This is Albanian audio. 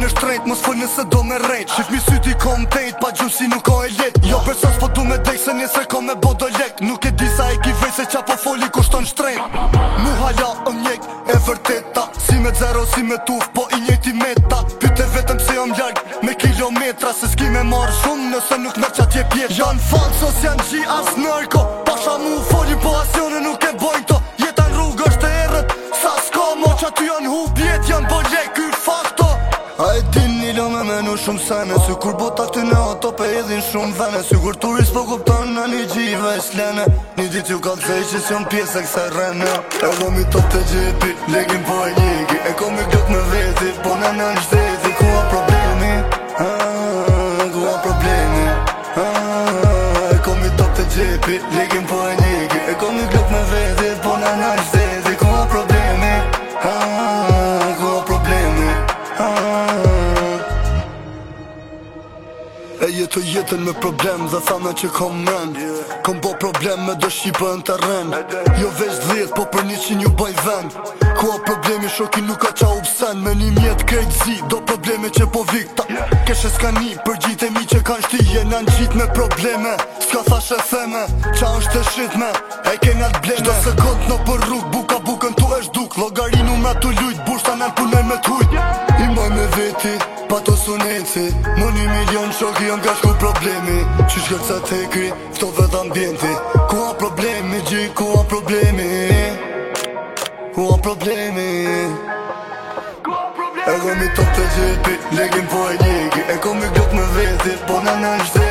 shtrenjt, mos fol nëse do me rejt. Shif mi syti kom tejt, pa gjusi nuk ka e let. Jo për sas po du me dek se njësre kom me bodo lek. Nuk e disa e ki vej se qa po foli kushton shtrenjt. Mu hala o mjek e vërteta, si me zero si me tuf, po i njëti meta. Pyte vetëm se jom larg me kilometra, se s'ki me marrë shumë nëse nuk mërë qa tje pjeta. Janë falsos, janë gji as nërko, pasha mu foli po asione nuk e bojnë to. Jetan rrugë është e erët, sa s'ka mo që aty janë hubjet, janë bo lek ky fakto. A e din një lo me menu shumë sene, sy kur bota ty në ato pe edhin shumë vene. Sy kur turist po kupton në një gjive e shlene, një dit ju ka të që s'jon pjesë e kësaj rene. E kom i top të gjepi, legin po e njegi, e kom i gluk me veti, po në në shteti. Ku a problemi, ku a problemi, e kom i top të gjepi, legin po e njegi, e kom i gluk me veti, po në në shteti. Ku a problemi, ku a problemi. E jetu jetën me problem dhe thana që kom rend. Kom bo problem me do shqipën të rend. Jo veç 10 po për 100 ju baj vend. Ku a problemi shoki nuk ka qa upsen. Me një mjet krejt zi do probleme që po vikta. Keshe s'ka një përgjit e mi që kan shtije në në gjit me probleme. S'ka thashe theme, qa është e shitme, e kena t'bleme. Shdo se kont në për rrug, buka bukën tu e shduk. Logarinu me tu lujt, bushta nën punoj me t'hujt. I moj me veti, pa to suneci, më 1 milion shoki jën ka shku problemi. Qysh këtë sa tekri, fto vet ambienti. Ku a problemi, gji, ku a problemi, ku a problemi. E kom i top të gjepi, legin po e njegi, e kom i gluk me veti, po në në shteti.